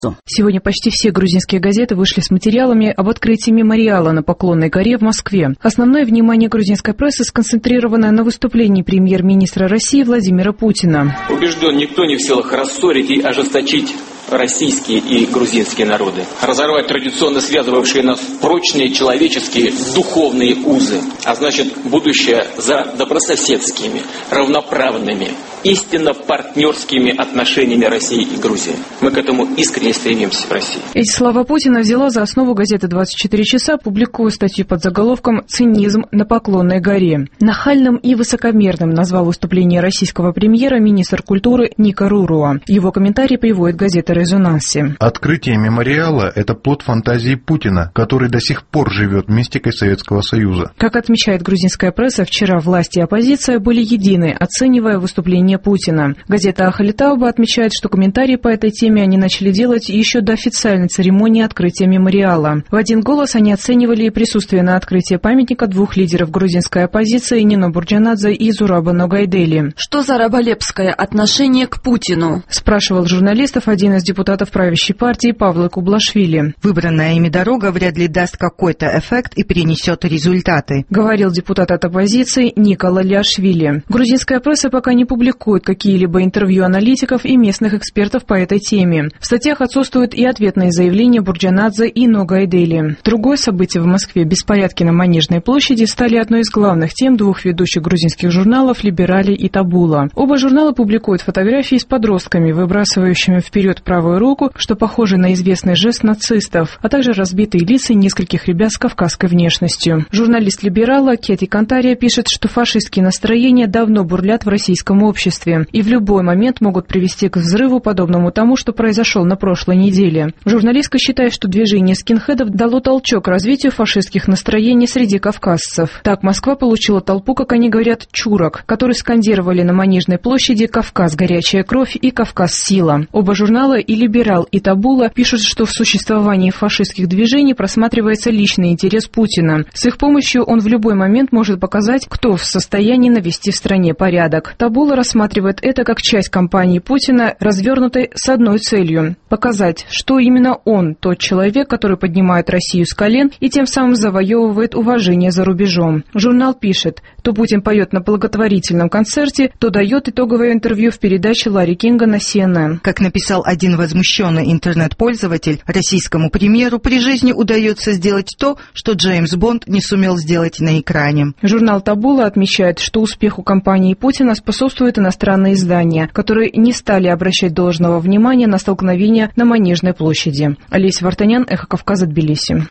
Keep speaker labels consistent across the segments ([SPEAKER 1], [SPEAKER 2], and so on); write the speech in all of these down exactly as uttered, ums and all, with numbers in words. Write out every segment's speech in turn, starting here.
[SPEAKER 1] Сегодня почти все грузинские газеты вышли с материалами об открытии мемориала на Поклонной горе в Москве. Основное внимание грузинской прессы сконцентрировано на выступлении премьер-министра России Владимира Путина.
[SPEAKER 2] Убежден, никто не в силах рассорить и ожесточить российские и грузинские народы, разорвать традиционно связывавшие нас прочные человеческие духовные узы, а значит, будущее за добрососедскими, равноправными, истинно партнерскими отношениями России и Грузии. Мы к этому искренне стремимся в России.
[SPEAKER 1] Эти слова Путина взяла за основу газета «двадцать четыре часа», публикуя статью под заголовком «Цинизм на Поклонной горе». Нахальным и высокомерным назвал выступление российского премьера министр культуры Ника Руруа. Его комментарий приводит газета «Резонанси».
[SPEAKER 3] Открытие мемориала – это плод фантазии Путина, который до сих пор живет мистикой Советского Союза.
[SPEAKER 1] Как отмечает грузинская пресса, вчера власть и оппозиция были едины, оценивая выступление Путина. Газета «Ахалитауба» отмечает, что комментарии по этой теме они начали делать еще до официальной церемонии открытия мемориала. В один голос они оценивали и присутствие на открытии памятника двух лидеров грузинской оппозиции Нино Бурджанадзе и Зураба Ногайдели.
[SPEAKER 4] Что за раболепское отношение к Путину?
[SPEAKER 1] Спрашивал журналистов один из депутатов правящей партии Павла Кублашвили.
[SPEAKER 5] Выбранная ими дорога вряд ли даст какой-то эффект и принесет результаты,
[SPEAKER 1] говорил депутат от оппозиции Никола Лиашвили. Грузинская пресса пока не публикует какие-либо интервью аналитиков и местных экспертов по этой теме. В статьях отсутствуют и ответные заявления Бурджанадзе и Ногайдели. Другое событие в Москве — беспорядки на Манежной площади — стали одной из главных тем двух ведущих грузинских журналов «Либерали» и «Табула». Оба журнала публикуют фотографии с подростками, выбрасывающими вперед правую руку, что похоже на известный жест нацистов, а также разбитые лица нескольких ребят с кавказской внешностью. Журналист «Либерала» Кети Кантария пишет, что фашистские настроения давно бурлят в российском обществе и в любой момент могут привести к взрыву, подобному тому, что произошел на прошлой неделе. Журналистка считает, что движение скинхедов дало толчок развитию фашистских настроений среди кавказцев. Так Москва получила толпу, как они говорят, чурок, которые скандировали на Манежной площади «Кавказ – горячая кровь» и «Кавказ – сила». Оба журнала, и «Либерал», и «Табула», пишут, что в существовании фашистских движений просматривается личный интерес Путина. С их помощью он в любой момент может показать, кто в состоянии навести в стране порядок. «Табула» рассматривает это как часть кампании Путина, развернутой с одной целью – показать, что именно он тот человек, который поднимает Россию с колен и тем самым завоевывает уважение за рубежом. Журнал пишет, то Путин поет на благотворительном концерте, то дает итоговое интервью в передаче Ларри Кинга на си эн эн.
[SPEAKER 5] Как написал один возмущенный интернет-пользователь, российскому премьеру при жизни удается сделать то, что Джеймс Бонд не сумел сделать на экране.
[SPEAKER 1] Журнал «Табула» отмечает, что успеху кампании Путина способствуют иностранные издания, которые не стали обращать должного внимания на столкновения на Манежной площади. Олеся Вартанян, Эхо Кавказа, Тбилиси.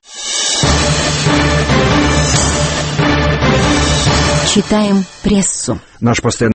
[SPEAKER 6] Читаем прессу.
[SPEAKER 7] Наш постоянный